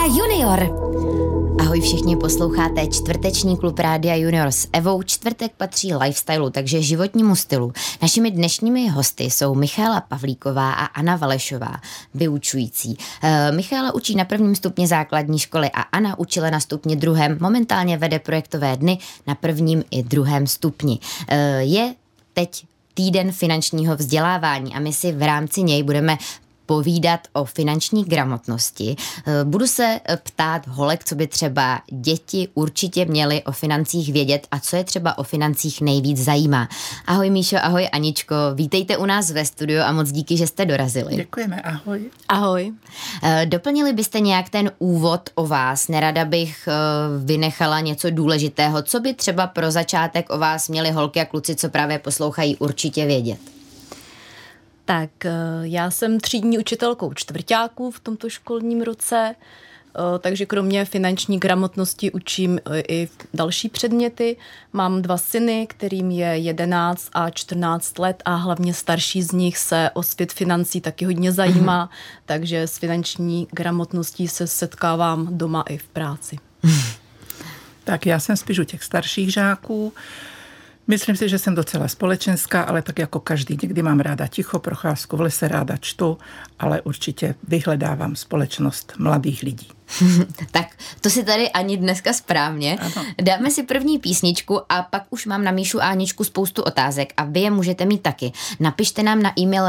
Junior. Ahoj všichni, posloucháte čtvrteční klub Rádia Junior s Evou. Čtvrtek patří lifestylu, takže životnímu stylu. Našimi dnešními hosty jsou Michaela Pavlíková a Anna Valešová, vyučující. Michaela učí na 1. stupni základní školy a Anna učila na stupni 2. Momentálně vede projektové dny na 1. i 2. stupni. Je teď týden finančního vzdělávání a my si v rámci něj budeme povídat o finanční gramotnosti. Budu se ptát holek, co by třeba děti určitě měly o financích vědět a co je třeba o financích nejvíc zajímá. Ahoj Míšo, ahoj Aničko, vítejte u nás ve studiu a moc díky, že jste dorazili. Děkujeme, ahoj. Ahoj. Doplnili byste nějak ten úvod o vás? Nerada bych vynechala něco důležitého. Co by třeba pro začátek o vás měli holky a kluci, co právě poslouchají, určitě vědět? Tak já jsem třídní učitelkou čtvrťáků v tomto školním roce, takže kromě finanční gramotnosti učím i další předměty. Mám 2 syny, kterým je 11 a 14 let a hlavně starší z nich se o svět financí taky hodně zajímá, takže s finanční gramotností se setkávám doma i v práci. Tak já jsem spíš u těch starších žáků. Myslím si, že jsem docela společenská, ale tak jako každý. Někdy mám ráda ticho, procházku v lese, ráda čtu, ale určitě vyhledávám společnost mladých lidí. Tak to si tady ani dneska správně. Ano. Dáme si první písničku a pak už mám na Míšu a Aničku spoustu otázek a vy je můžete mít taky. Napište nám na e-mail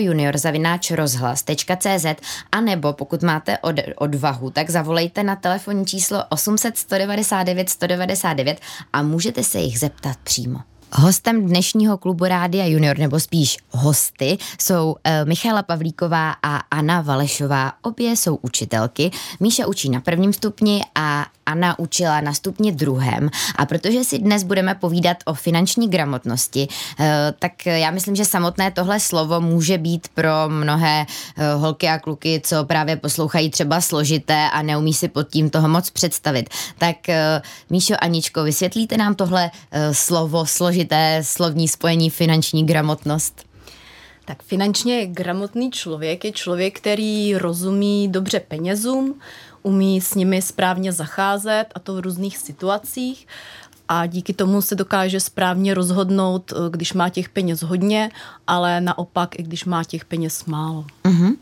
radiojunior@rozhlas.cz a nebo pokud máte odvahu, tak zavolejte na telefonní číslo 800 199 199 a můžete se jich zeptat přímo. Hostem dnešního klubu Rádia Junior, nebo spíš hosty, jsou Michaela Pavlíková a Anna Valešová. Obě jsou učitelky. Míša učí na 1. stupni a Anna učila na stupni 2. A protože si dnes budeme povídat o finanční gramotnosti, tak já myslím, že samotné tohle slovo může být pro mnohé holky a kluky, co právě poslouchají, třeba složité a neumí si pod tím toho moc představit. Tak Míšo, Aničko, vysvětlíte nám tohle slovo, složité slovní spojení finanční gramotnost? Tak finančně gramotný člověk je člověk, který rozumí dobře penězům, umí s nimi správně zacházet, a to v různých situacích, a díky tomu se dokáže správně rozhodnout, když má těch peněz hodně, ale naopak i když má těch peněz málo. Mm-hmm.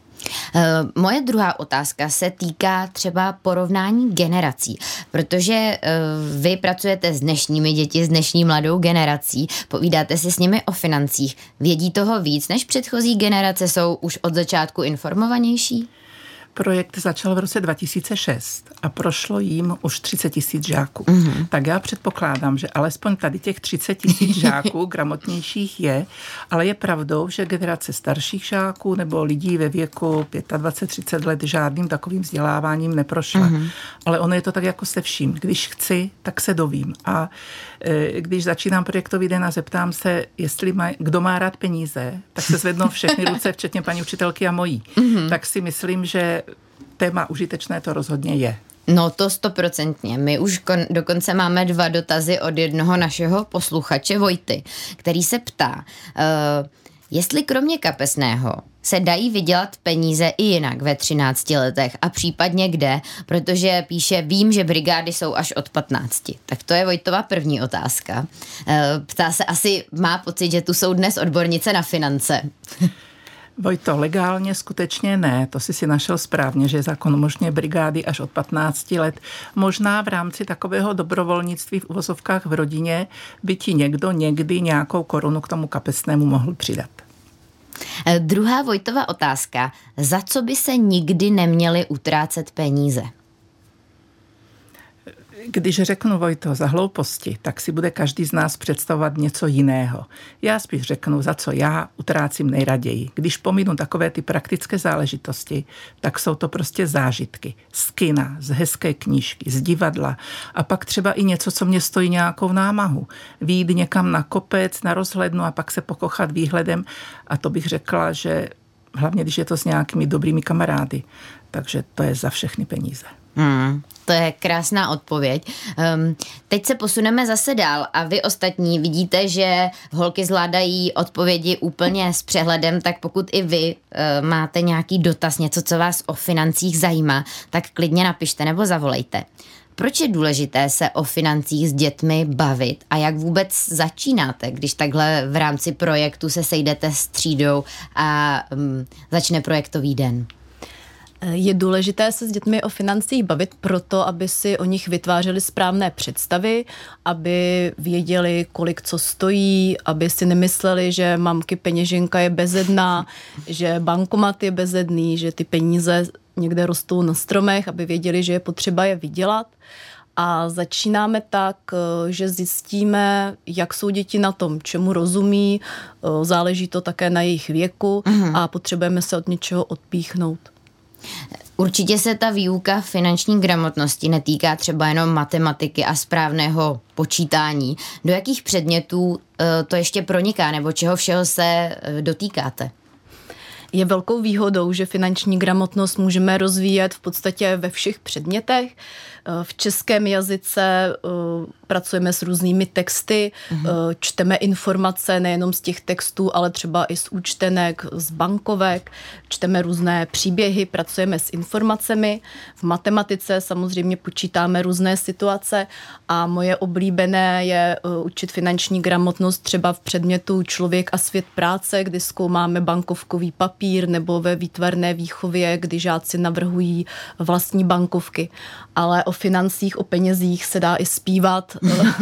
Moje druhá otázka se týká třeba porovnání generací, protože vy pracujete s dnešními děti, s dnešní mladou generací, povídáte si s nimi o financích. Vědí toho víc než předchozí generace, jsou už od začátku informovanější? Projekt začal v roce 2006 a prošlo jim už 30 000 žáků. Tak já předpokládám, že alespoň tady těch 30 000 žáků gramotnějších je, ale je pravdou, že generace starších žáků nebo lidí ve věku 25-30 let žádným takovým vzděláváním neprošla. Ale ono je to tak jako se vším. Když chci, tak se dovím. A když začínám projektový den a zeptám se, kdo má rád peníze, tak se zvednou všechny ruce, včetně paní učitelky a mojí. Tak si myslím, že téma užitečné to rozhodně je. No to 100%. My už dokonce máme 2 dotazy od jednoho našeho posluchače Vojty, který se ptá, jestli kromě kapesného se dají vydělat peníze i jinak ve 13 letech a případně kde, protože píše, vím, že brigády jsou až od 15. Tak to je Vojtova první otázka. Ptá se asi, má pocit, že tu jsou dnes odbornice na finance. Vojto, legálně skutečně ne, to si našel správně, že zákon umožňuje brigády až od 15 let. Možná v rámci takového dobrovolnictví v uvozovkách v rodině by ti někdo někdy nějakou korunu k tomu kapesnému mohl přidat. Druhá Vojtova otázka, za co by se nikdy neměly utrácet peníze? Když řeknu, Vojto, za hlouposti, tak si bude každý z nás představovat něco jiného. Já spíš řeknu, za co já utrácím nejraději. Když pominu takové ty praktické záležitosti, tak jsou to prostě zážitky. Z kina, z hezké knížky, z divadla a pak třeba i něco, co mě stojí nějakou námahu. Vyjít někam na kopec, na rozhlednu a pak se pokochat výhledem, a to bych řekla, že hlavně když je to s nějakými dobrými kamarády. Takže to je za všechny peníze. To je krásná odpověď. Teď se posuneme zase dál a vy ostatní vidíte, že holky zvládají odpovědi úplně s přehledem, tak pokud i vy máte nějaký dotaz, něco, co vás o financích zajímá, tak klidně napište nebo zavolejte. Proč je důležité se o financích s dětmi bavit a jak vůbec začínáte, když takhle v rámci projektu se sejdete s třídou a začne projektový den? Je důležité se s dětmi o financích bavit proto, aby si o nich vytvářeli správné představy, aby věděli, kolik co stojí, aby si nemysleli, že mamky peněženka je bezedná, že bankomat je bezedný, že ty peníze někde rostou na stromech, aby věděli, že je potřeba je vydělat. A začínáme tak, že zjistíme, jak jsou děti na tom, čemu rozumí, záleží to také na jejich věku a potřebujeme se od něčeho odpíchnout. Určitě se ta výuka finanční gramotnosti netýká třeba jenom matematiky a správného počítání. Do jakých předmětů to ještě proniká, nebo čeho všeho se dotýkáte? Je velkou výhodou, že finanční gramotnost můžeme rozvíjet v podstatě ve všech předmětech. V českém jazyce pracujeme s různými texty, čteme informace nejenom z těch textů, ale třeba i z účtenek, z bankovek, čteme různé příběhy, pracujeme s informacemi. V matematice samozřejmě počítáme různé situace a moje oblíbené je učit finanční gramotnost třeba v předmětu Člověk a svět práce, kdy zkoumáme bankovkový papír, nebo ve výtvarné výchově, kdy žáci navrhují vlastní bankovky. Ale o financích, o penězích se dá i zpívat,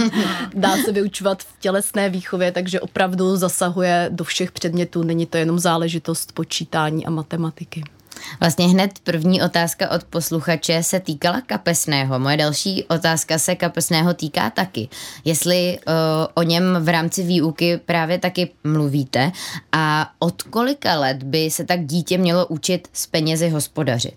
dá se vyučovat v tělesné výchově, takže opravdu zasahuje do všech předmětů. Není to jenom záležitost počítání a matematiky. Vlastně hned první otázka od posluchače se týkala kapesného. Moje další otázka se kapesného týká taky. Jestli o něm v rámci výuky právě taky mluvíte a od kolika let by se tak dítě mělo učit s penězi hospodařit?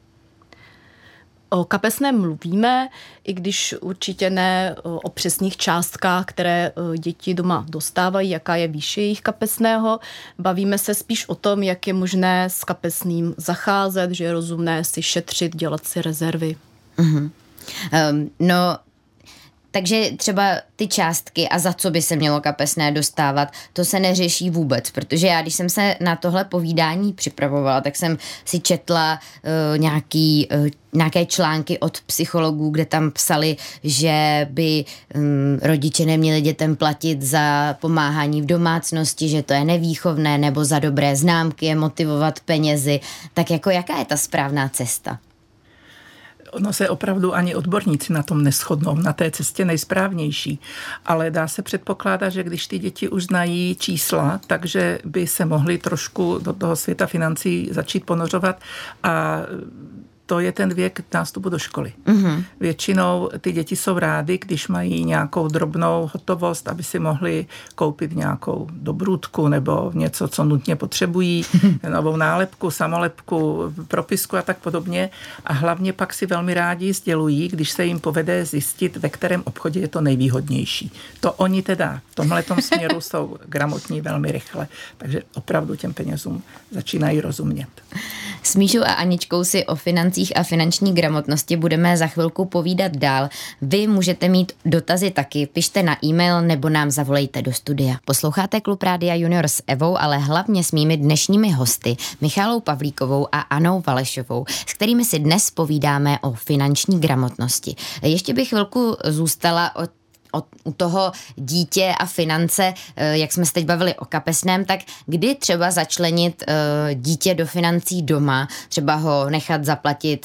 O kapesném mluvíme, i když určitě ne o přesných částkách, které děti doma dostávají, jaká je výše jejich kapesného. Bavíme se spíš o tom, jak je možné s kapesným zacházet, že je rozumné si šetřit, dělat si rezervy. Takže třeba ty částky a za co by se mělo kapesné dostávat, to se neřeší vůbec, protože já, když jsem se na tohle povídání připravovala, tak jsem si četla nějaké články od psychologů, kde tam psali, že by rodiče neměli dětem platit za pomáhání v domácnosti, že to je nevýchovné, nebo za dobré známky je motivovat penězi. Tak jako jaká je ta správná cesta? Ono se opravdu ani odborníci na tom neshodnou, na té cestě nejsprávnější. Ale dá se předpokládat, že když ty děti už znají čísla, takže by se mohly trošku do toho světa financí začít ponořovat a to je ten věk nástupu do školy. Většinou ty děti jsou rády, když mají nějakou drobnou hotovost, aby si mohli koupit nějakou dobrůdku nebo něco, co nutně potřebují, novou nálepku, samolepku, propisku a tak podobně. A hlavně pak si velmi rádi sdělují, když se jim povede zjistit, ve kterém obchodě je to nejvýhodnější. To oni teda v tomhletom směru jsou gramotní velmi rychle, takže opravdu těm penězům začínají rozumět. S Míšou a Aničkou si o financích a finanční gramotnosti budeme za chvilku povídat dál. Vy můžete mít dotazy taky, pište na e-mail nebo nám zavolejte do studia. Posloucháte Klub Rádia Junior s Evou, ale hlavně s mými dnešními hosty Michalou Pavlíkovou a Anou Valešovou, s kterými si dnes povídáme o finanční gramotnosti. Ještě bych chvilku zůstala u toho dítě a finance, jak jsme se teď bavili o kapesném, tak kdy třeba začlenit dítě do financí doma, třeba ho nechat zaplatit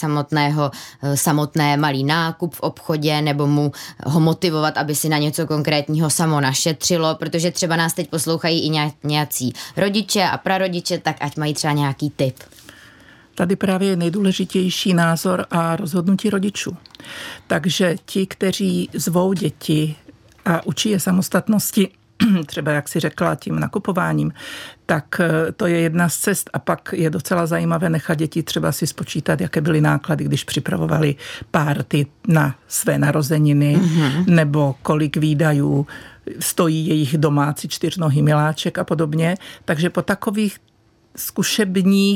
samotné malý nákup v obchodě, nebo mu ho motivovat, aby si na něco konkrétního samo našetřilo, protože třeba nás teď poslouchají i nějací rodiče a prarodiče, tak ať mají třeba nějaký tip. Tady právě je nejdůležitější názor a rozhodnutí rodičů. Takže ti, kteří zvou děti a učí je samostatnosti, třeba jak si řekla tím nakupováním, tak to je jedna z cest a pak je docela zajímavé nechat děti třeba si spočítat, jaké byly náklady, když připravovali párty na své narozeniny, nebo kolik výdajů stojí jejich domácí čtyřnohý miláček a podobně. Takže po takových zkušebních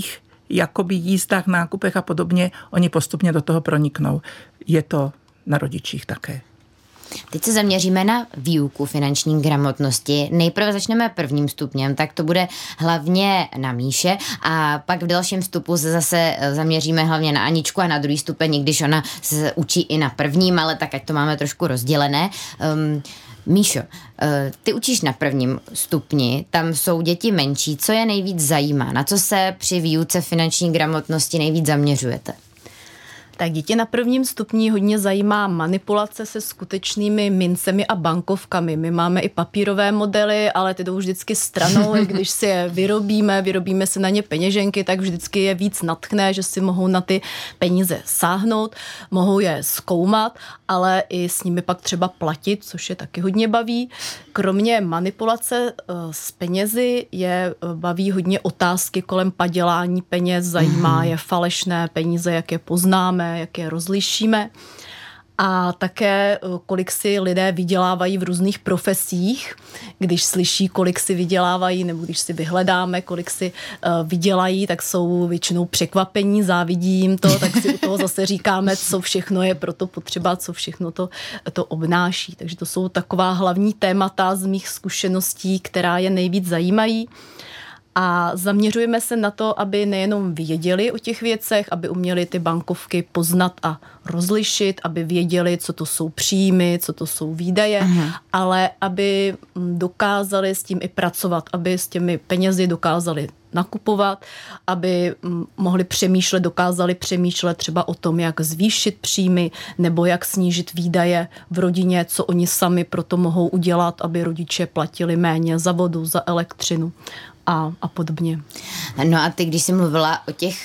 jakoby jízdách, nákupech a podobně, oni postupně do toho proniknou. Je to na rodičích také. Teď se zaměříme na výuku finanční gramotnosti. Nejprve začneme prvním stupněm, tak to bude hlavně na Míše a pak v dalším vstupu se zase zaměříme hlavně na Aničku a na druhý stupeň, i když ona se učí i na prvním, ale tak ať to máme trošku rozdělené. Míšo, ty učíš na prvním stupni, tam jsou děti menší. Co je nejvíc zajímá? Na co se při výuce finanční gramotnosti nejvíc zaměřujete? Tak děti na prvním stupni hodně zajímá manipulace se skutečnými mincemi a bankovkami. My máme i papírové modely, ale ty jdou vždycky stranou. Když si je vyrobíme si na ně peněženky, tak vždycky je víc nadchne, že si mohou na ty peníze sáhnout, mohou je zkoumat, ale i s nimi pak třeba platit, což je taky hodně baví. Kromě manipulace s penězi je baví hodně otázky kolem padělání peněz, zajímá je falešné peníze, jak je poznáme, jak je rozlišíme a také kolik si lidé vydělávají v různých profesích, když slyší, kolik si vydělávají, nebo když si vyhledáme, kolik si vydělají, tak jsou většinou překvapení, závidí jim to, tak si u toho zase říkáme, co všechno je pro to potřeba, co všechno to obnáší. Takže to jsou taková hlavní témata z mých zkušeností, která je nejvíc zajímají. A zaměřujeme se na to, aby nejenom věděli o těch věcech, aby uměli ty bankovky poznat a rozlišit, aby věděli, co to jsou příjmy, co to jsou výdaje, ale aby dokázali s tím i pracovat, aby s těmi penězi dokázali nakupovat, aby dokázali přemýšlet třeba o tom, jak zvýšit příjmy nebo jak snížit výdaje v rodině, co oni sami proto mohou udělat, aby rodiče platili méně za vodu, za elektřinu a podobně. No a ty, když jsi mluvila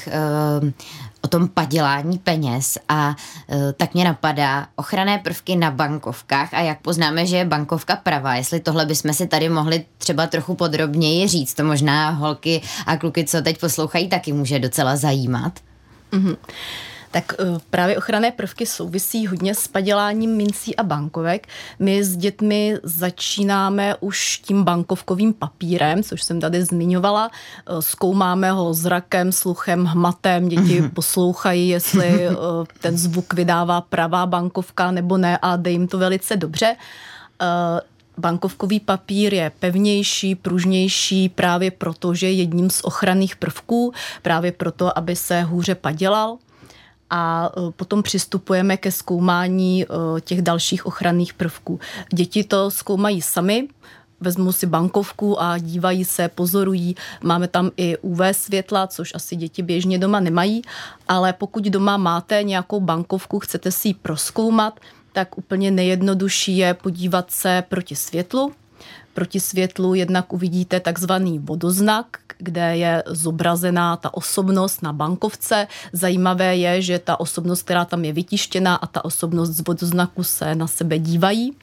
o tom padělání peněz a tak mě napadá ochranné prvky na bankovkách a jak poznáme, že je bankovka pravá. Jestli tohle bychom si tady mohli třeba trochu podrobněji říct, to možná holky a kluky, co teď poslouchají, taky může docela zajímat. Mm-hmm. Tak právě ochranné prvky souvisí hodně s paděláním mincí a bankovek. My s dětmi začínáme už tím bankovkovým papírem, což jsem tady zmiňovala. Zkoumáme ho zrakem, sluchem, hmatem. Děti poslouchají, jestli ten zvuk vydává pravá bankovka nebo ne a jde jim to velice dobře. Bankovkový papír je pevnější, pružnější právě proto, že je jedním z ochranných prvků, právě proto, aby se hůře padělal. A potom přistupujeme ke zkoumání těch dalších ochranných prvků. Děti to zkoumají sami, vezmou si bankovku a dívají se, pozorují. Máme tam i UV světla, což asi děti běžně doma nemají, ale pokud doma máte nějakou bankovku, chcete si ji prozkoumat, tak úplně nejjednodušší je podívat se proti světlu. Proti světlu jednak uvidíte takzvaný vodoznak, kde je zobrazená ta osobnost na bankovce. Zajímavé je, že ta osobnost, která tam je vytištěná a ta osobnost z vodoznaku se na sebe dívají.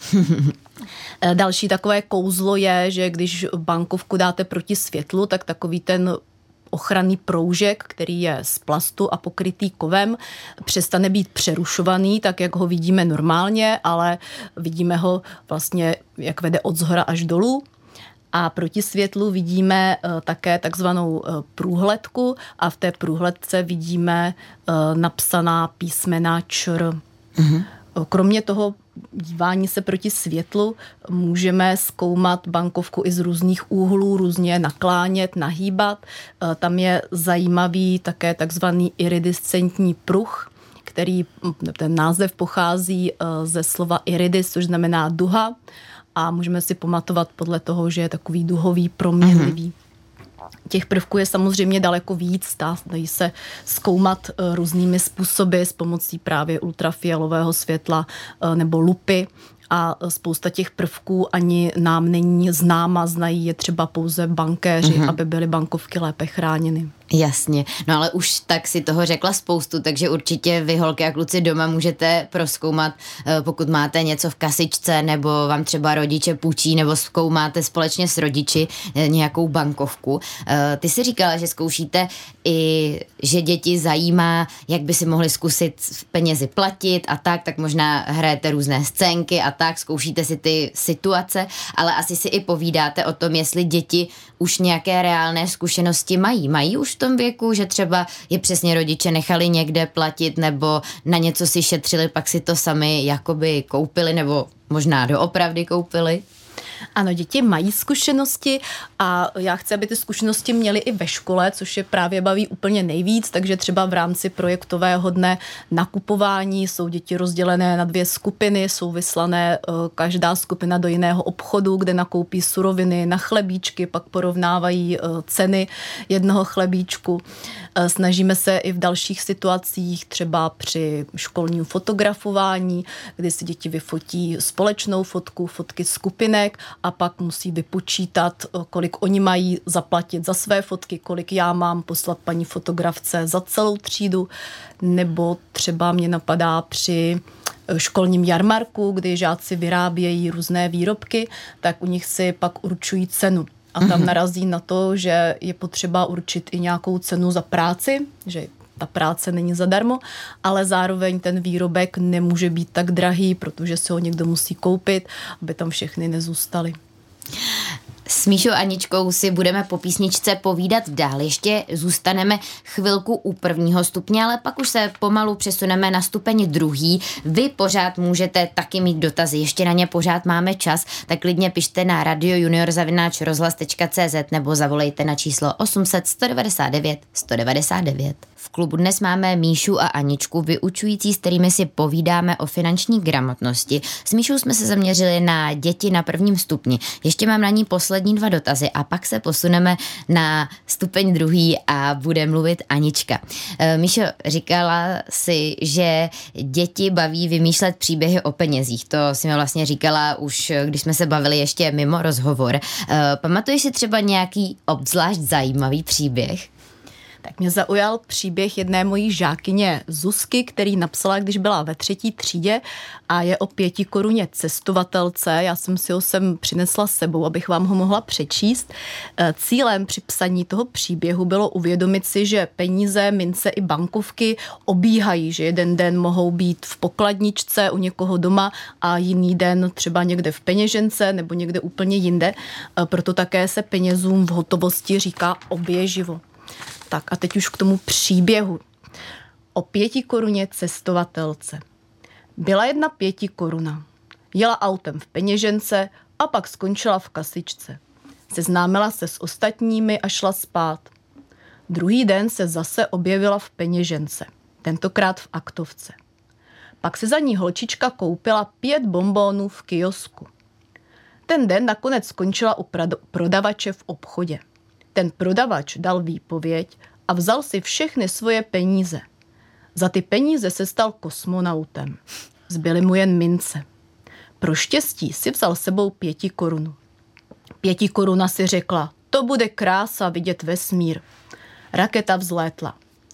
Další takové kouzlo je, že když bankovku dáte proti světlu, tak takový ten ochranný proužek, který je z plastu a pokrytý kovem, přestane být přerušovaný, tak jak ho vidíme normálně, ale vidíme ho vlastně, jak vede od zhora až dolů. A proti světlu vidíme také takzvanou průhledku a v té průhledce vidíme napsaná písmena ČR. Kromě toho dívání se proti světlu můžeme zkoumat bankovku i z různých úhlů, různě naklánět, nahýbat. Tam je zajímavý také takzvaný iridescentní pruh, ten název pochází ze slova iridis, což znamená duha a můžeme si pamatovat podle toho, že je takový duhový, proměnlivý. Těch prvků je samozřejmě daleko víc, dají se zkoumat různými způsoby s pomocí právě ultrafialového světla nebo lupy a spousta těch prvků ani nám není známa, znají je třeba pouze bankéři, aby byly bankovky lépe chráněny. Jasně, no ale už tak si toho řekla spoustu, takže určitě vy holky a kluci doma můžete prozkoumat, pokud máte něco v kasičce nebo vám třeba rodiče půjčí nebo zkoumáte společně s rodiči nějakou bankovku. Ty si říkala, že zkoušíte i, že děti zajímá, jak by si mohli zkusit penězi platit a tak možná hrajete různé scénky a tak, zkoušíte si ty situace, ale asi si i povídáte o tom, jestli děti už nějaké reálné zkušenosti mají. Mají už tom věku, že třeba je přesně rodiče nechali někde platit nebo na něco si šetřili, pak si to sami jakoby koupili nebo možná doopravdy koupili? Ano, děti mají zkušenosti a já chci, aby ty zkušenosti měly i ve škole, což je právě baví úplně nejvíc, takže třeba v rámci projektového dne nakupování jsou děti rozdělené na 2 skupiny, jsou vyslané každá skupina do jiného obchodu, kde nakoupí suroviny na chlebíčky, pak porovnávají ceny jednoho chlebíčku. Snažíme se i v dalších situacích, třeba při školním fotografování, kdy si děti vyfotí společnou fotku, fotky skupinek a pak musí vypočítat, kolik oni mají zaplatit za své fotky, kolik já mám poslat paní fotografce za celou třídu, nebo třeba mě napadá při školním jarmarku, kdy žáci vyrábějí různé výrobky, tak u nich si pak určují cenu. A tam narazí na to, že je potřeba určit i nějakou cenu za práci, že ta práce není zadarmo, ale zároveň ten výrobek nemůže být tak drahý, protože si ho někdo musí koupit, aby tam všechny nezůstaly. S Míšou a Aničkou si budeme po písničce povídat dál. Ještě zůstaneme chvilku u 1. stupně, ale pak už se pomalu přesuneme na stupeň 2. Vy pořád můžete taky mít dotazy, ještě na ně pořád máme čas, tak klidně pište na radiojunior@rozhlas.cz nebo zavolejte na číslo 800 199 199. V klubu dnes máme Míšu a Aničku, vyučující, s kterými si povídáme o finanční gramotnosti. S Míšou jsme se zaměřili na děti na 1. stupni. Ještě mám na ní poslední 2 dotazy a pak se posuneme na stupeň 2. a bude mluvit Anička. Míšo, říkala si, že děti baví vymýšlet příběhy o penězích. To si mi vlastně říkala už, když jsme se bavili ještě mimo rozhovor. Pamatuješ si třeba nějaký obzvlášť zajímavý příběh? Tak mě zaujal příběh jedné mojí žákyně Zuzky, který napsala, když byla ve 3. třídě a je o 5 koruně cestovatelce. Já jsem si ho sem přinesla s sebou, abych vám ho mohla přečíst. Cílem při psaní toho příběhu bylo uvědomit si, že peníze, mince i bankovky obíhají, že jeden den mohou být v pokladničce u někoho doma a jiný den třeba někde v peněžence nebo někde úplně jinde. Proto také se penězům v hotovosti říká oběživo. Tak a teď už k tomu příběhu. O 5 koruně cestovatelce. Byla jedna 5 koruna. Jela autem v peněžence a pak skončila v kasičce. Seznámila se s ostatními a šla spát. Druhý den se zase objevila v peněžence. Tentokrát v aktovce. Pak se za ní holčička koupila 5 bonbónů v kiosku. Ten den nakonec skončila u prodavače v obchodě. Ten prodavač dal výpověď a vzal si všechny svoje peníze. Za ty peníze se stal kosmonautem. Zbyly mu jen mince. Pro štěstí si vzal sebou 5 korunu. 5 koruna si řekla, to bude krása vidět vesmír. Raketa vzlétla.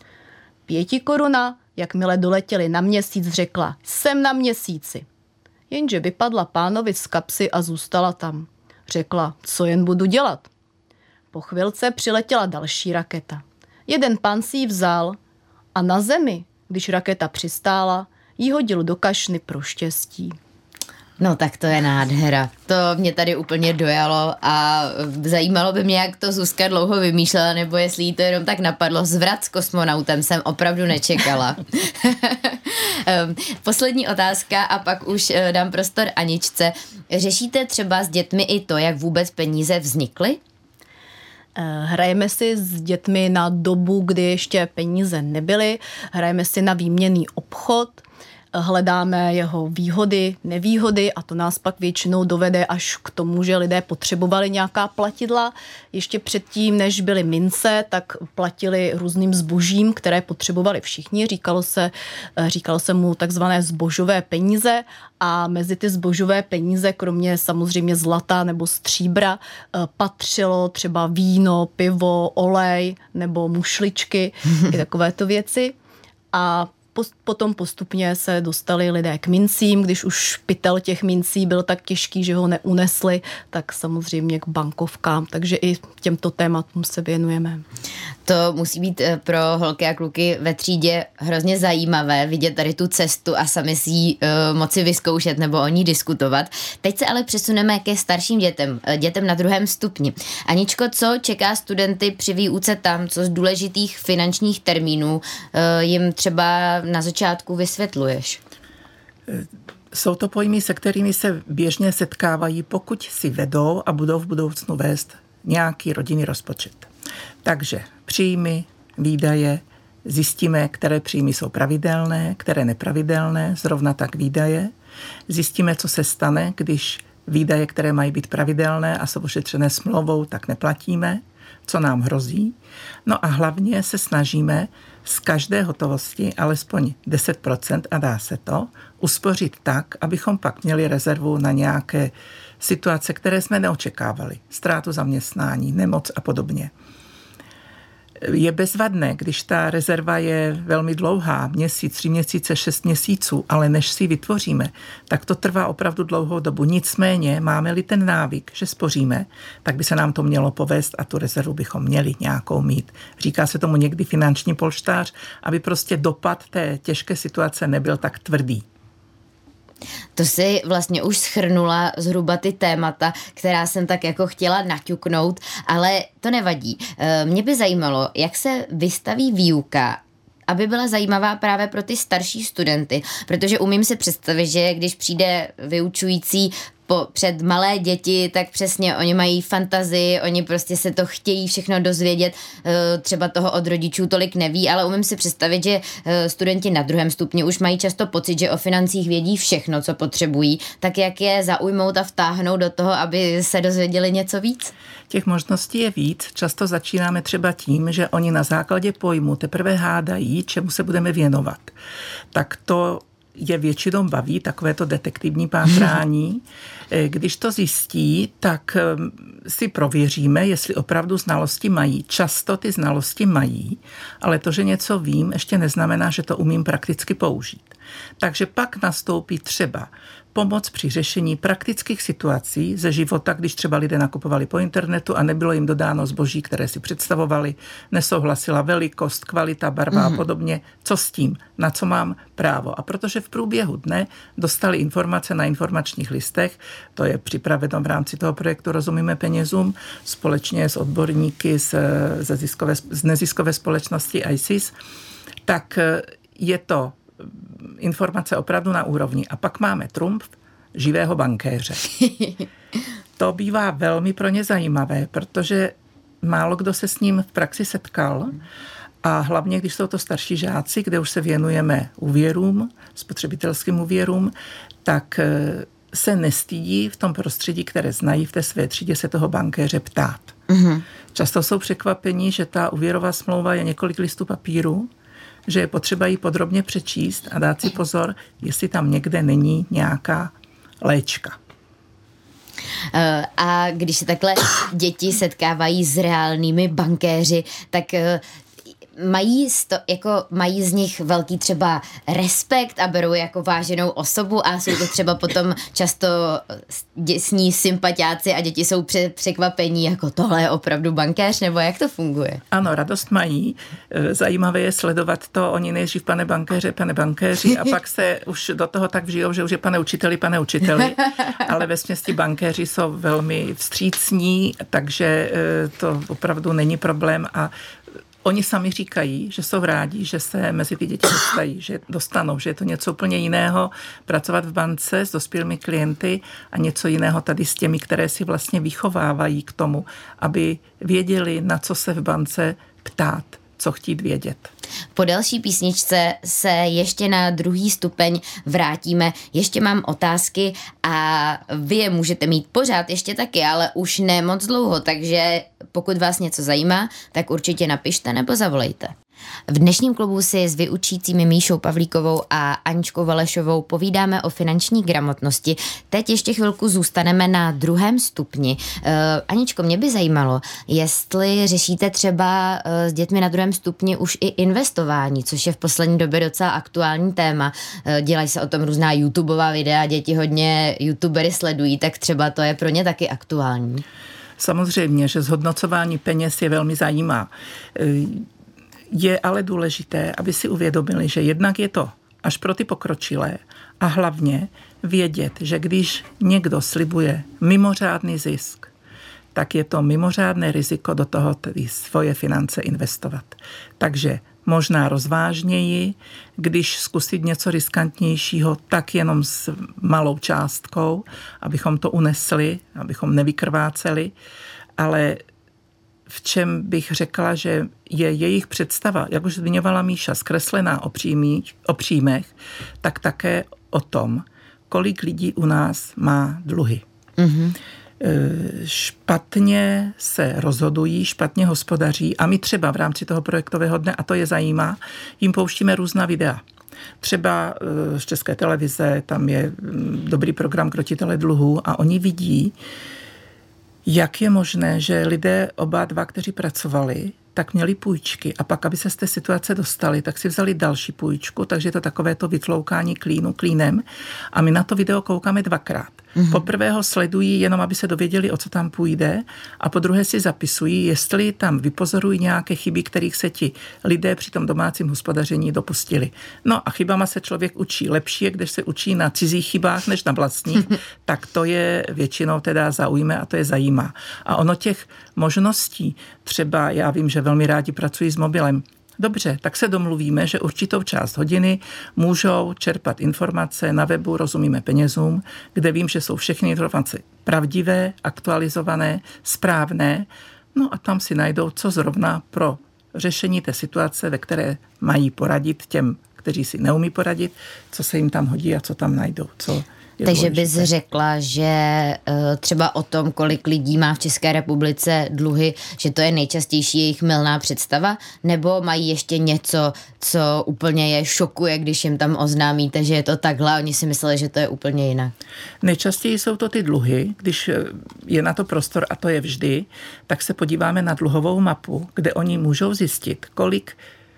5 koruna, jakmile doletěli na měsíc, řekla, jsem na měsíci. Jenže vypadla pánovi z kapsy a zůstala tam. Řekla, co jen budu dělat. Po chvilce přiletěla další raketa. Jeden pán si ji vzal a na zemi, když raketa přistála, jí hodil do kašny pro štěstí. No tak to je nádhera. To mě tady úplně dojalo a zajímalo by mě, jak to Zuzka dlouho vymýšlela, nebo jestli jí to jenom tak napadlo. Zvrat s kosmonautem jsem opravdu nečekala. Poslední otázka a pak už dám prostor Aničce. Řešíte třeba s dětmi i to, jak vůbec peníze vznikly? Hrajeme si s dětmi na dobu, kdy ještě peníze nebyly. Hrajeme si na výměnný obchod. Hledáme jeho výhody, nevýhody a to nás pak většinou dovede až k tomu, že lidé potřebovali nějaká platidla. Ještě předtím, než byly mince, tak platili různým zbožím, které potřebovali všichni. Říkalo se mu takzvané zbožové peníze a mezi ty zbožové peníze, kromě samozřejmě zlata nebo stříbra, patřilo třeba víno, pivo, olej nebo mušličky i takovéto věci. A potom postupně se dostali lidé k mincím, když už pytel těch mincí byl tak těžký, že ho neunesli, tak samozřejmě k bankovkám, takže i těmto tématům se věnujeme. To musí být pro holky a kluky ve třídě hrozně zajímavé vidět tady tu cestu a sami si ji moci vyzkoušet nebo o ní diskutovat. Teď se ale přesuneme ke starším dětem na 2. stupni. Aničko, co čeká studenty při výuce tam, co z důležitých finančních termínů jim třeba na začátku vysvětluješ? Jsou to pojmy, se kterými se běžně setkávají, pokud si vedou a budou v budoucnu vést nějaký rodinný rozpočet. Takže příjmy, výdaje, zjistíme, které příjmy jsou pravidelné, které nepravidelné, zrovna tak výdaje. Zjistíme, co se stane, když výdaje, které mají být pravidelné a jsou ošetřené smlouvou, tak neplatíme, co nám hrozí. No a hlavně se snažíme z každé hotovosti alespoň 10%, a dá se to, uspořit tak, abychom pak měli rezervu na nějaké situace, které jsme neočekávali. Ztrátu zaměstnání, nemoc a podobně. Je bezvadné, když ta rezerva je velmi dlouhá, měsíc, 3 měsíce, 6 měsíců, ale než si vytvoříme, tak to trvá opravdu dlouhou dobu. Nicméně, máme-li ten návyk, že spoříme, tak by se nám to mělo povést a tu rezervu bychom měli nějakou mít. Říká se tomu někdy finanční polštář, aby prostě dopad té těžké situace nebyl tak tvrdý. To si vlastně už shrnula zhruba ty témata, která jsem tak jako chtěla naťuknout, ale to nevadí. Mě by zajímalo, jak se vystaví výuka, aby byla zajímavá právě pro ty starší studenty, protože umím si představit, že když přijde vyučující před malé děti, tak přesně oni mají fantazii, oni prostě se to chtějí všechno dozvědět, třeba toho od rodičů tolik neví, ale umím si představit, že studenti na 2. stupni už mají často pocit, že o financích vědí všechno, co potřebují, tak jak je zaujmout a vtáhnout do toho, aby se dozvěděli něco víc? Těch možností je víc. Často začínáme třeba tím, že oni na základě pojmu teprve hádají, čemu se budeme věnovat. Tak to je většinou baví, takovéto detektivní pátrání. Když to zjistí, tak si prověříme, jestli opravdu znalosti mají. Často ty znalosti mají, ale to, že něco vím, ještě neznamená, že to umím prakticky použít. Takže pak nastoupí třeba pomoc při řešení praktických situací ze života, když třeba lidé nakupovali po internetu a nebylo jim dodáno zboží, které si představovali, nesouhlasila velikost, kvalita, barva a podobně. Co s tím? Na co mám právo? A protože v průběhu dne dostali informace na informačních listech, to je připraveno v rámci toho projektu Rozumíme penězům, společně s odborníky z neziskové společnosti ISIS, tak je to informace opravdu na úrovni. A pak máme trumf živého bankéře. To bývá velmi pro ně zajímavé, protože málo kdo se s ním v praxi setkal a hlavně, když jsou to starší žáci, kde už se věnujeme úvěrům, spotřebitelským úvěrům, tak se nestydí v tom prostředí, které znají v té své třídě, se toho bankéře ptát. Často jsou překvapení, že ta úvěrová smlouva je několik listů papíru, že je potřeba ji podrobně přečíst a dát si pozor, jestli tam někde není nějaká léčka. A když se takhle děti setkávají s reálnými bankéři, tak mají z nich velký třeba respekt a berou jako váženou osobu a jsou to třeba potom často s ní sympatiáci a děti jsou překvapení, jako tohle je opravdu bankéř, nebo jak to funguje? Ano, radost mají. Zajímavé je sledovat to, oni nejdřív pane bankéři a pak se už do toho tak vžijou, že už je pane učiteli, ale ve směsti bankéři jsou velmi vstřícní, takže to opravdu není problém a oni sami říkají, že jsou rádi, že se mezi ty děti dostanou, že je to něco úplně jiného pracovat v bance s dospělými klienty a něco jiného tady s těmi, které si vlastně vychovávají k tomu, aby věděli, na co se v bance ptát, co chtít vědět. Po další písničce se ještě na 2. stupeň vrátíme. Ještě mám otázky a vy je můžete mít pořád ještě taky, ale už ne moc dlouho, takže pokud vás něco zajímá, tak určitě napište nebo zavolejte. V dnešním klubu si s vyučícími Míšou Pavlíkovou a Aničkou Valešovou povídáme o finanční gramotnosti. Teď ještě chvilku zůstaneme na 2. stupni. Aničko, mě by zajímalo, jestli řešíte třeba s dětmi na 2. stupni už i investování, což je v poslední době docela aktuální téma. Dělají se o tom různá YouTubeová videa, děti hodně YouTubery sledují, tak třeba to je pro ně taky aktuální. Samozřejmě, že zhodnocování peněz je velmi zajímá. Je ale důležité, aby si uvědomili, že jednak je to až pro ty pokročilé a hlavně vědět, že když někdo slibuje mimořádný zisk, tak je to mimořádné riziko do toho tedy svoje finance investovat. Takže možná rozvážněji, když zkusit něco riskantnějšího, tak jenom s malou částkou, abychom to unesli, abychom nevykrváceli, ale v čem bych řekla, že je jejich představa, jak už zmiňovala Míša, zkreslená o příjmech, tak také o tom, kolik lidí u nás má dluhy. Mm-hmm. Špatně se rozhodují, špatně hospodaří a my třeba v rámci toho projektového dne, a to je zajímá, jim pouštíme různá videa. Třeba z České televize, tam je dobrý program Krotitele dluhů a oni vidí, jak je možné, že lidé oba dva, kteří pracovali, tak měli půjčky a pak, aby se z té situace dostali, tak si vzali další půjčku, takže je to takové to vytloukání klínu klínem a my na to video koukáme 2krát. Mm-hmm. Poprvé ho sledují jenom, aby se dověděli, o co tam půjde a po druhé si zapisují, jestli tam vypozorují nějaké chyby, kterých se ti lidé při tom domácím hospodaření dopustili. No a chybama se člověk učí. Lepší je, když se učí na cizích chybách, než na vlastních, tak to je většinou teda zaujme a to je zajímá. A ono těch možností, třeba já vím, že velmi rádi pracují s mobilem. Dobře, tak se domluvíme, že určitou část hodiny můžou čerpat informace na webu Rozumíme penězům, kde vím, že jsou všechny informace pravdivé, aktualizované, správné, no a tam si najdou, co zrovna pro řešení té situace, ve které mají poradit těm, kteří si neumí poradit, co se jim tam hodí a co tam najdou, co takže bys řekla, že třeba o tom, kolik lidí má v České republice dluhy, že to je nejčastější jejich mylná představa, nebo mají ještě něco, co úplně je šokuje, když jim tam oznámíte, že je to takhle a oni si mysleli, že to je úplně jinak? Nejčastěji jsou to ty dluhy, když je na to prostor a to je vždy, tak se podíváme na dluhovou mapu, kde oni můžou zjistit, kolik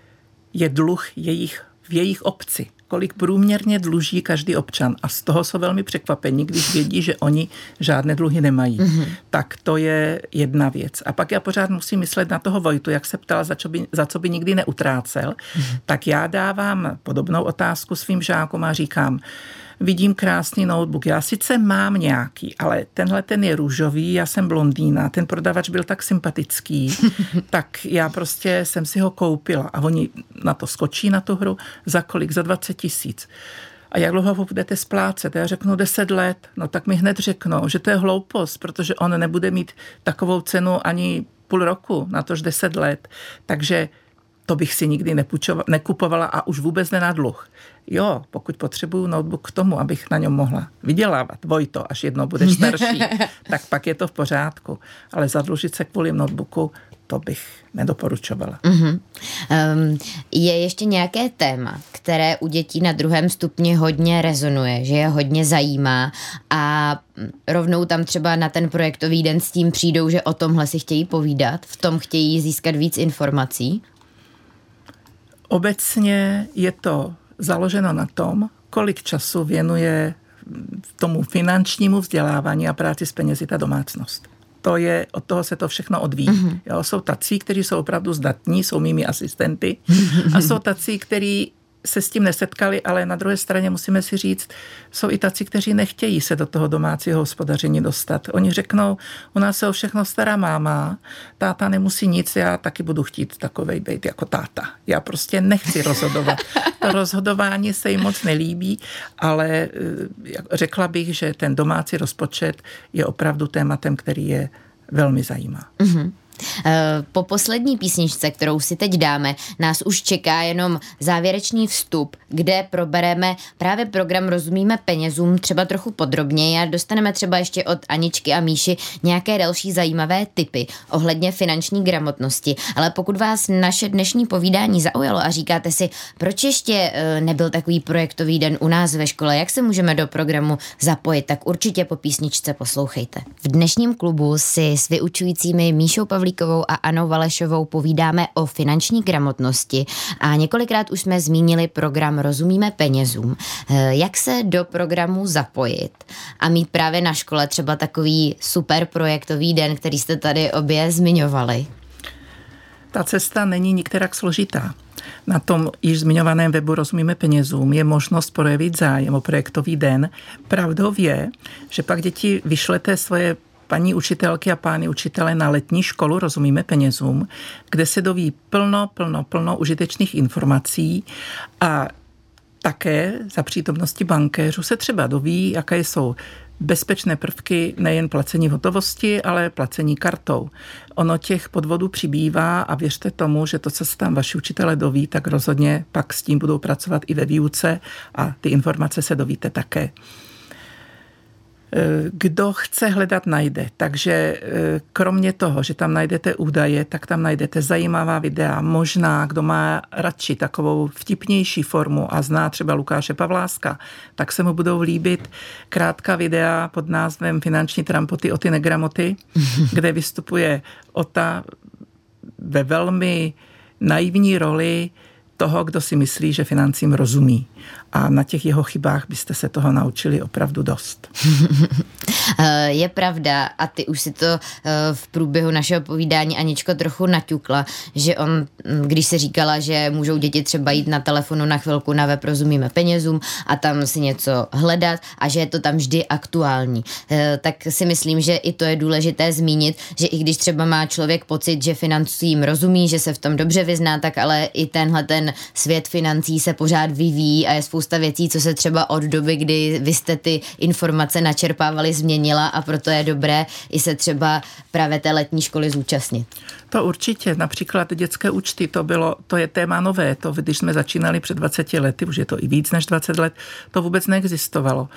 je dluh v jejich obci. Kolik průměrně dluží každý občan. A z toho jsou velmi překvapení, když vědí, že oni žádné dluhy nemají. Mm-hmm. Tak to je jedna věc. A pak já pořád musím myslet na toho Vojtu, jak se ptala, za co by nikdy neutrácel. Mm-hmm. Tak já dávám podobnou otázku svým žákům a říkám, vidím krásný notebook. Já sice mám nějaký, ale tenhle ten je růžový, já jsem blondýna, ten prodavač byl tak sympatický, tak já prostě jsem si ho koupila a oni na to skočí na tu hru. Za kolik? Za 20 000. A jak dlouho budete splácet? Já řeknu 10 let. No tak mi hned řeknou, že to je hloupost, protože on nebude mít takovou cenu ani půl roku, natož 10 let. Takže to bych si nikdy nekupovala a už vůbec ne na dluh. Jo, pokud potřebuju notebook k tomu, abych na něm mohla vydělávat, Vojto, až jednou budeš starší, tak pak je to v pořádku. Ale zadlužit se kvůli notebooku, to bych nedoporučovala. Mm-hmm. Je ještě nějaké téma, které u dětí na 2. stupni hodně rezonuje, že je hodně zajímá a rovnou tam třeba na ten projektový den s tím přijdou, že o tomhle si chtějí povídat, v tom chtějí získat víc informací? Obecně je to založeno na tom, kolik času věnuje tomu finančnímu vzdělávání a práci s penězi ta domácnost. Od toho se to všechno odvíjí. Mm-hmm. Jo, jsou tací, kteří jsou opravdu zdatní, jsou mými asistenty a jsou tací, kteří se s tím nesetkali, ale na druhé straně musíme si říct, jsou i tací, kteří nechtějí se do toho domácího hospodaření dostat. Oni řeknou, u nás se o všechno stará máma, táta nemusí nic, já taky budu chtít takovej být jako táta. Já prostě nechci rozhodovat. To rozhodování se jim moc nelíbí, ale řekla bych, že ten domácí rozpočet je opravdu tématem, který je velmi zajímá. Mm-hmm. Po poslední písničce, kterou si teď dáme, nás už čeká jenom závěrečný vstup, kde probereme právě program Rozumíme penězům třeba trochu podrobněji a dostaneme třeba ještě od Aničky a Míši nějaké další zajímavé tipy ohledně finanční gramotnosti. Ale pokud vás naše dnešní povídání zaujalo a říkáte si, proč ještě nebyl takový projektový den u nás ve škole, jak se můžeme do programu zapojit, tak určitě po písničce poslouchejte. V dnešním klubu si s vyučujícími Míšou Pavlíkovou a Anou Valešovou povídáme o finanční gramotnosti a několikrát už jsme zmínili program Rozumíme penězům. Jak se do programu zapojit a mít právě na škole třeba takový super projektový den, který jste tady obě zmiňovali? Ta cesta není nikterak složitá. Na tom již zmiňovaném webu Rozumíme penězům je možnost projevit zájem o projektový den. Pravdou je, že pak děti vyšlete svoje paní učitelky a pány učitele na letní školu Rozumíme penězům, kde se doví plno užitečných informací a také za přítomnosti bankéřů se třeba doví, jaké jsou bezpečné prvky nejen placení v hotovosti, ale placení kartou. Ono těch podvodů přibývá a věřte tomu, že to, co se tam vaši učitelé doví, tak rozhodně pak s tím budou pracovat i ve výuce a ty informace se dovíte také. Kdo chce hledat, najde. Takže kromě toho, že tam najdete údaje, tak tam najdete zajímavá videa. Možná, kdo má radši takovou vtipnější formu a zná třeba Lukáše Pavláska, tak se mu budou líbit krátká videa pod názvem Finanční trampoty Oty negramoty, kde vystupuje Ota ve velmi naivní roli toho, kdo si myslí, že financím rozumí. A na těch jeho chybách byste se toho naučili opravdu dost. Je pravda a ty už si to v průběhu našeho povídání, Aničko, trochu naťukla, že on, když se říkala, že můžou děti třeba jít na telefonu na chvilku na web Rozumíme penězům a tam si něco hledat a že je to tam vždy aktuální. Tak si myslím, že i to je důležité zmínit, že i když třeba má člověk pocit, že financím rozumí, že se v tom dobře vyzná, tak ale i tenhle ten svět financí se pořád vyvíjí a je spousta věcí, co se třeba od doby, kdy vy jste ty informace načerpávali, změnila a proto je dobré i se třeba právě té letní školy zúčastnit. To určitě. Například dětské účty, to je téma nové. To, když jsme začínali před 20 lety, už je to i víc než 20 let, to vůbec neexistovalo.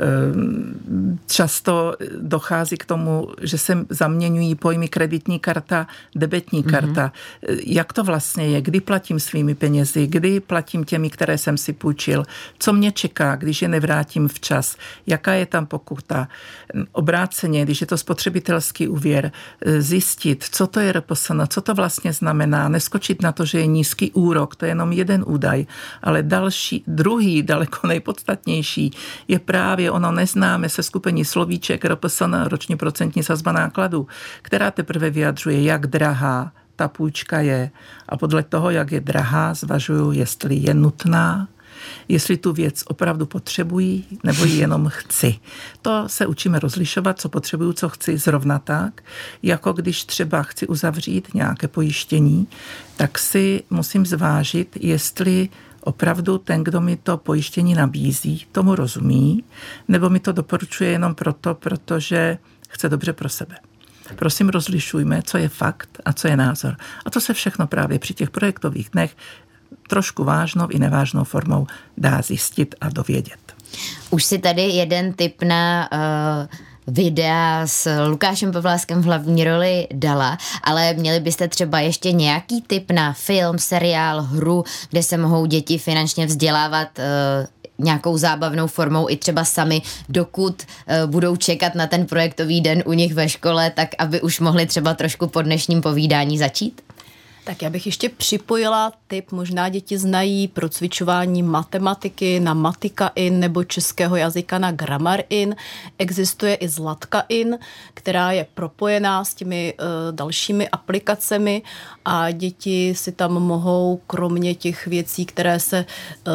Často dochází k tomu, že se zaměňují pojmy kreditní karta, debetní karta. Jak to vlastně je? Kdy platím svými penězi? Kdy platím těmi, které jsem si půjčil? Co mě čeká, když je nevrátím včas? Jaká je tam pokuta? Obráceně, když je to spotřebitelský úvěr, zjistit, co to je RPSN, co to vlastně znamená, neskočit na to, že je nízký úrok, to je jenom jeden údaj, ale druhý, daleko nejpodstatnější, je právě ono neznáme seskupení slovíček RPSN, roční procentní sazba nákladů, která teprve vyjadřuje, jak drahá ta půjčka je. A podle toho, jak je drahá, zvažuju, jestli je nutná, jestli tu věc opravdu potřebují, nebo ji jenom chci. To se učíme rozlišovat, co potřebuju, co chci, zrovna tak, jako když třeba chci uzavřít nějaké pojištění, tak si musím zvážit, jestli opravdu ten, kdo mi to pojištění nabízí, tomu rozumí, nebo mi to doporučuje jenom proto, protože chce dobře pro sebe. Prosím, rozlišujme, co je fakt a co je názor. A to se všechno právě při těch projektových dnech trošku vážnou i nevážnou formou dá zjistit a dovědět. Už si tady jeden tip na videa s Lukášem Pavláskem v hlavní roli dala, ale měli byste třeba ještě nějaký tip na film, seriál, hru, kde se mohou děti finančně vzdělávat nějakou zábavnou formou i třeba sami, dokud budou čekat na ten projektový den u nich ve škole, tak aby už mohli třeba trošku po dnešním povídání začít? Tak já bych ještě připojila tip, možná děti znají procvičování matematiky na Matika.in nebo českého jazyka na Grammar.in. Existuje i Zlatka.in, která je propojená s těmi dalšími aplikacemi a děti si tam mohou kromě těch věcí, které se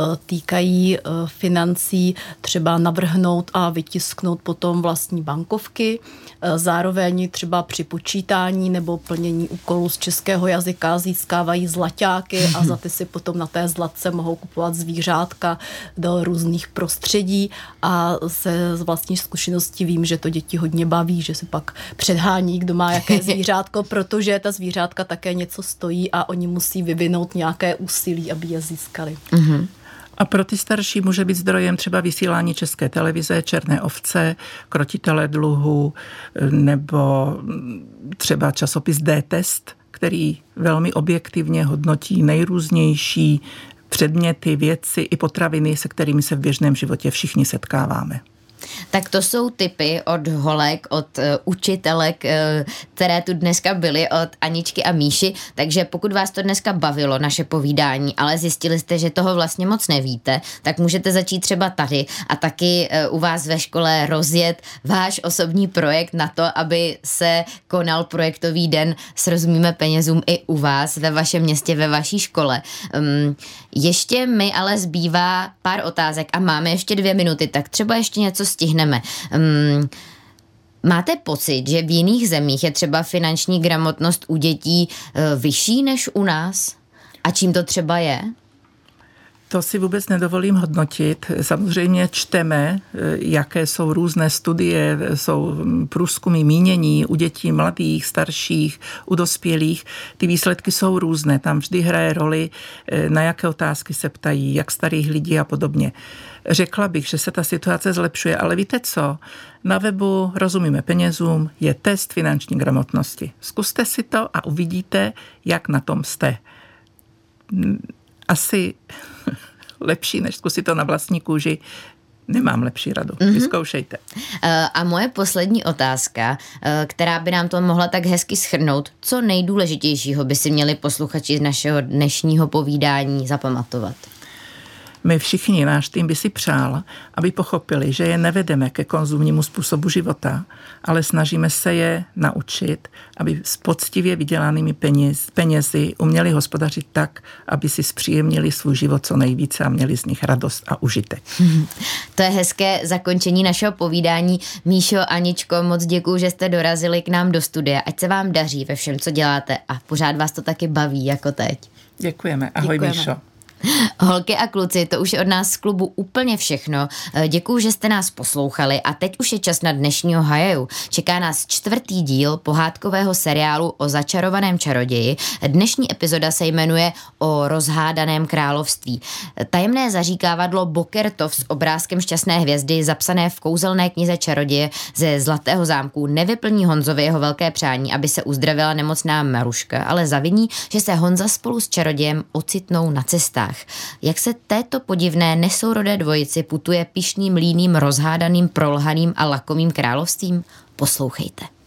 týkají financí, třeba navrhnout a vytisknout potom vlastní bankovky. Zároveň třeba při počítání nebo plnění úkolů z českého jazyka třeba získávají zlaťáky a za ty si potom na té zlatce mohou kupovat zvířátka do různých prostředí a se z vlastní zkušenosti vím, že to děti hodně baví, že se pak předhání, kdo má jaké zvířátko, protože ta zvířátka také něco stojí a oni musí vyvinout nějaké úsilí, aby je získali. A pro ty starší může být zdrojem třeba vysílání České televize, Černé ovce, Krotitele dluhu, nebo třeba časopis D-test, který velmi objektivně hodnotí nejrůznější předměty, věci i potraviny, se kterými se v běžném životě všichni setkáváme. Tak to jsou tipy od holek, od učitelek, které tu dneska byly, od Aničky a Míši, takže pokud vás to dneska bavilo, naše povídání, ale zjistili jste, že toho vlastně moc nevíte, tak můžete začít třeba tady a taky u vás ve škole rozjet váš osobní projekt na to, aby se konal projektový den s Rozumíme penězům i u vás, ve vašem městě, ve vaší škole. Ještě mi ale zbývá pár otázek a máme ještě 2 minuty, tak třeba ještě něco stihneme. Máte pocit, že v jiných zemích je třeba finanční gramotnost u dětí vyšší než u nás? A čím to třeba je? To si vůbec nedovolím hodnotit. Samozřejmě čteme, jaké jsou různé studie, jsou průzkumy mínění u dětí, mladých, starších, u dospělých. Ty výsledky jsou různé. Tam vždy hraje roli, na jaké otázky se ptají, jak starých lidí a podobně. Řekla bych, že se ta situace zlepšuje, ale víte co? Na webu Rozumíme penězům je test finanční gramotnosti. Zkuste si to a uvidíte, jak na tom jste. Asi lepší, než zkusit to na vlastní kůži. Nemám lepší radu. Vyzkoušejte. A moje poslední otázka, která by nám to mohla tak hezky shrnout, co nejdůležitějšího by si měli posluchači našeho dnešního povídání zapamatovat? My všichni, náš tým by si přál, aby pochopili, že je nevedeme ke konzumnímu způsobu života, ale snažíme se je naučit, aby s poctivě vydělanými penězi uměli hospodařit tak, aby si zpříjemnili svůj život co nejvíce a měli z nich radost a užitek. To je hezké zakončení našeho povídání. Míšo, Aničko, moc děkuju, že jste dorazili k nám do studia. Ať se vám daří ve všem, co děláte a pořád vás to taky baví, jako teď. Děkujeme. Ahoj, Míšo. Holky a kluci, to už je od nás z klubu úplně všechno. Děkuju, že jste nás poslouchali a teď už je čas na dnešního Hajaju. Čeká nás 4. díl pohádkového seriálu o začarovaném čaroději. Dnešní epizoda se jmenuje O rozhádaném království. Tajemné zaříkávadlo Bokertov s obrázkem šťastné hvězdy zapsané v kouzelné knize čaroděje ze Zlatého zámku nevyplní Honzovi jeho velké přání, aby se uzdravila nemocná Maruška, ale zaviní, že se Honza spolu s čarodějem ocitnou na cestách. Jak se této podivné nesourodé dvojici putuje pyšným, líným, rozhádaným, prolhaným a lakomým královstvím? Poslouchejte.